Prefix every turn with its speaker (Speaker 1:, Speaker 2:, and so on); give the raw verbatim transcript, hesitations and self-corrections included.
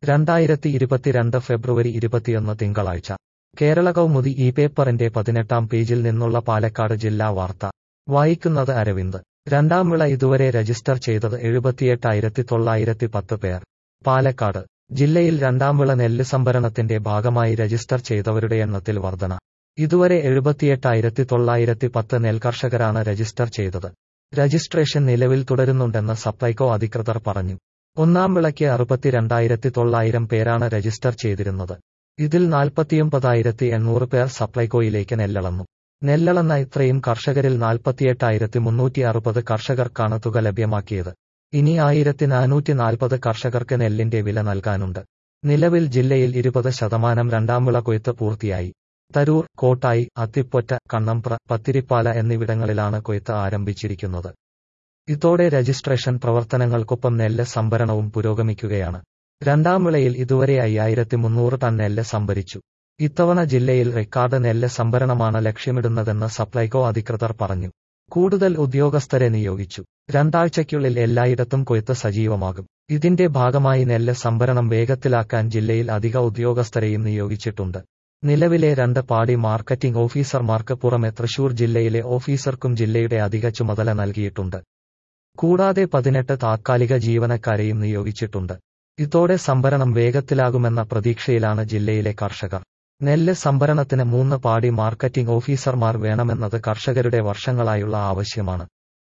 Speaker 1: രണ്ടായിരത്തി ഇരുപത്തിരണ്ട് ഫെബ്രുവരി ഇരുപത്തിയൊന്ന് തിങ്കളാഴ്ച കേരള കൗമുദി ഈ പേപ്പറിന്റെ പതിനെട്ടാം പേജിൽ നിന്നുള്ള പാലക്കാട് ജില്ലാ വാർത്ത വായിക്കുന്നത് അരവിന്ദ്. രണ്ടാം വിള ഇതുവരെ രജിസ്റ്റർ ചെയ്തത് എഴുപത്തിയെട്ടായിരത്തി തൊള്ളായിരത്തി പത്ത് പേർ. പാലക്കാട് ജില്ലയിൽ രണ്ടാം വിള നെല്ല് സംഭരണത്തിന്റെ ഭാഗമായി രജിസ്റ്റർ ചെയ്തവരുടെ എണ്ണത്തിൽ വർധന. ഇതുവരെ എഴുപത്തിയെട്ടായിരത്തി തൊള്ളായിരത്തി പത്ത് നെൽകർഷകരാണ് രജിസ്റ്റർ ചെയ്തത്. രജിസ്ട്രേഷൻ നിലവിൽ തുടരുന്നുണ്ടെന്ന് സപ്ലൈകോ അധികൃതർ പറഞ്ഞു. ഒന്നാം വിളയ്ക്ക് അറുപത്തിരണ്ടായിരത്തി തൊള്ളായിരം പേരാണ് രജിസ്റ്റർ ചെയ്തിരുന്നത്. ഇതിൽ നാൽപ്പത്തിയൊമ്പതായിരത്തി എണ്ണൂറ് പേർ സപ്ലൈകോയിലേക്ക് നെല്ലളന്നു. നെല്ലളന്ന ഇത്രയും കർഷകരിൽ നാൽപ്പത്തിയെട്ടായിരത്തി മുന്നൂറ്റി അറുപത് കർഷകർക്കാണ് തുക ലഭ്യമാക്കിയത്. ഇനി ആയിരത്തി നാനൂറ്റി നാൽപ്പത് കർഷകർക്ക് നെല്ലിന്റെ വില നൽകാനുണ്ട്. നിലവിൽ ജില്ലയിൽ ഇരുപത് ശതമാനം രണ്ടാം വിള കൊയ്ത്ത് പൂർത്തിയായി. തരൂർ, കോട്ടായി, അത്തിപ്പൊറ്റ, കണ്ണമ്പ്ര, പത്തിരിപ്പാല എന്നിവിടങ്ങളിലാണ് കൊയ്ത്ത് ആരംഭിച്ചിരിക്കുന്നത്. ഇതോടെ രജിസ്ട്രേഷൻ പ്രവർത്തനങ്ങൾക്കൊപ്പം നെല്ല് സംഭരണവും പുരോഗമിക്കുകയാണ്. രണ്ടാം വിളയിൽ ഇതുവരെ അയ്യായിരത്തി മുന്നൂറ് ടൺ നെല്ല് സംഭരിച്ചു. ഇത്തവണ ജില്ലയിൽ റെക്കോർഡ് നെല്ല് സംഭരണമാണ് ലക്ഷ്യമിടുന്നതെന്ന് സപ്ലൈകോ അധികൃതർ പറഞ്ഞു. കൂടുതൽ ഉദ്യോഗസ്ഥരെ നിയോഗിച്ചു. രണ്ടാഴ്ചയ്ക്കുള്ളിൽ എല്ലായിടത്തും കൊയ്ത്ത് സജീവമാകും. ഇതിന്റെ ഭാഗമായി നെല്ല് സംഭരണം വേഗത്തിലാക്കാൻ ജില്ലയിൽ അധിക ഉദ്യോഗസ്ഥരെയും നിയോഗിച്ചിട്ടുണ്ട്. നിലവിലെ രണ്ട് പാടി മാർക്കറ്റിംഗ് ഓഫീസർമാർക്ക് പുറമെ തൃശൂർ ജില്ലയിലെ ഓഫീസർക്കും ജില്ലയുടെ അധിക ചുമതല നൽകിയിട്ടുണ്ട്. കൂടാതെ പതിനെട്ട് താത്കാലിക ജീവനക്കാരെയും നിയോഗിച്ചിട്ടുണ്ട്. ഇതോടെ സംഭരണം വേഗത്തിലാകുമെന്ന പ്രതീക്ഷയിലാണ് ജില്ലയിലെ കർഷകർ. നെല്ല് സംഭരണത്തിന് മൂന്ന് പാടി മാർക്കറ്റിംഗ് ഓഫീസർമാർ വേണമെന്നത് കർഷകരുടെ വർഷങ്ങളായുള്ള ആവശ്യമാണ്.